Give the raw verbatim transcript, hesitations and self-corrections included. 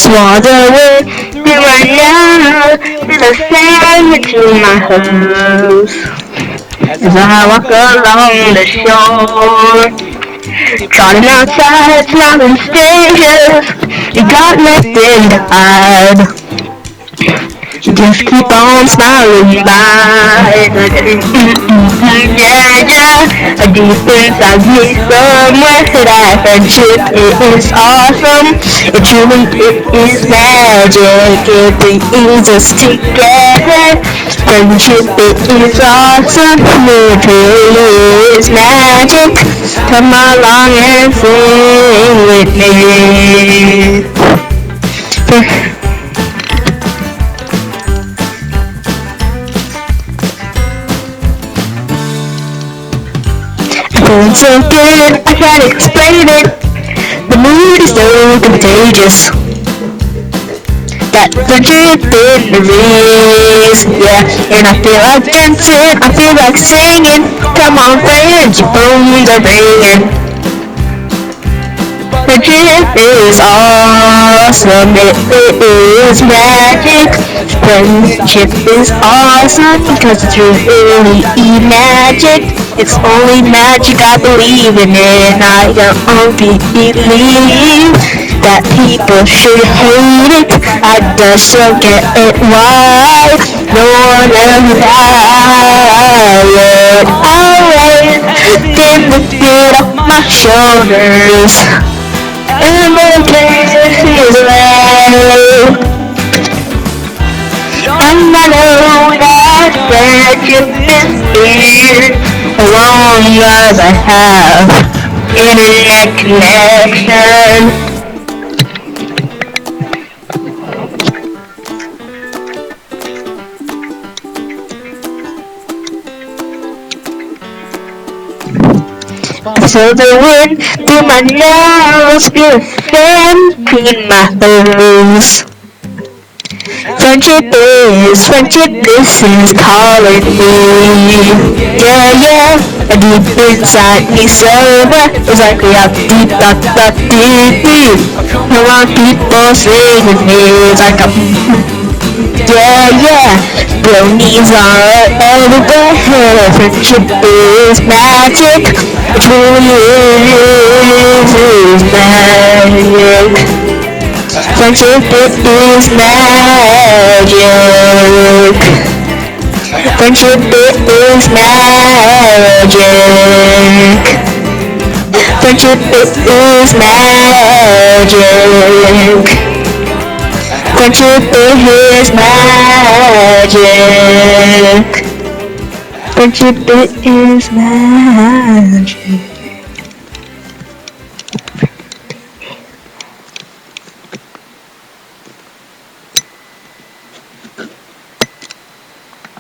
Swore the wind through my nose, and the sand into my hose. As I walk along the shore, trotting outside smiling strangers, you got nothing to hide. Just keep on smiling by. Yeah, yeah. Deep inside me somewhere that friendship is awesome. It truly is magic. It brings us together. Friendship is awesome. It truly is magic. Come along and sing with me. Feeling so good, I can't explain it. The mood is so contagious. That friendship in the race, yeah. And I feel like dancing, I feel like singing. Come on, friends, your phones are ringing. Friendship is awesome, it is magic. Friendship is awesome because it's really magic. It's only magic, I believe in it. I don't only believe that people should hate it. I just don't get it why no one ever died. Always been lifted off my shoulders, and my place is low. And I know that friendship is here, as long as I have internet connection. I feel the wind through my nose, feel the fan between my toes. Friendship is, friendship this is calling me. Yeah, yeah, and deep inside me somewhere, it's like we are deep, dot, dot, deep, deep. Come on, people sing with me, it's like a, yeah, yeah. Bronies are everywhere, friendship is magic. It truly is, is magic. Friendship is magic. Friendship is magic. Friendship is magic. Friendship is magic. Friendship is magic.